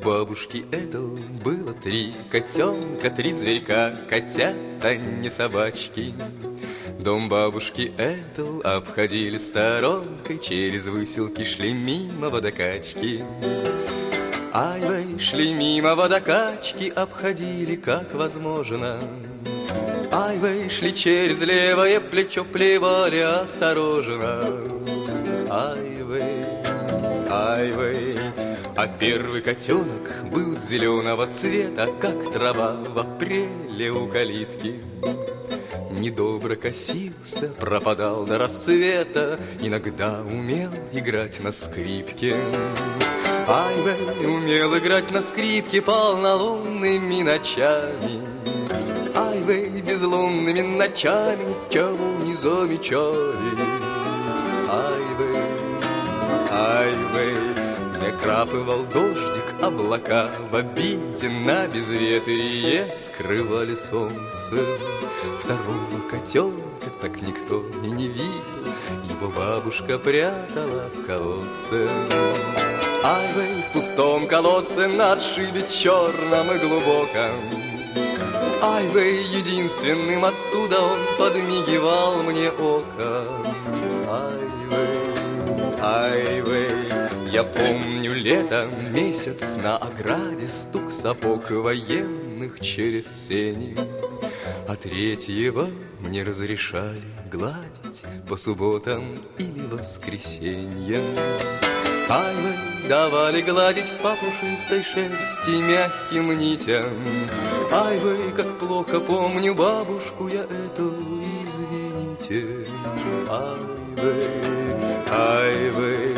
бабушки Эдл было 3 котенка, 3 зверька, котята, не собачки. Дом бабушки Эдл обходили сторонкой, через выселки шли мимо водокачки. Ай-вей, шли мимо водокачки, обходили как возможно. Ай-вей, шли через левое плечо, плевали осторожно. Ай-вей, ай-вей. А первый котенок был зеленого цвета, как трава в апреле у калитки. Недобро косился, пропадал до рассвета, иногда умел играть на скрипке. Ай-вей, умел играть на скрипке полнолунными ночами. Ай-вей, безлунными ночами ничего не замечали. Ай-вей, ай-вей. Накрапывал дождик, облака в обиде на безветрие скрывали солнце. Второго котенка так никто и не видел, его бабушка прятала в колодце. Ай-вей, в пустом колодце на отшибе черном и глубоком. Ай-вей, единственным оттуда он подмигивал мне оком. Ай-вей, ай-вей. Я помню лето, месяц на ограде, стук сапог военных через сени. А третьего мне разрешали гладить по субботам или воскресеньям. Ай-вей, давали гладить по пушистой шерсти мягким нитям. Ай-вей, как плохо помню бабушку я эту, извините. Ай-вей, ай-вей.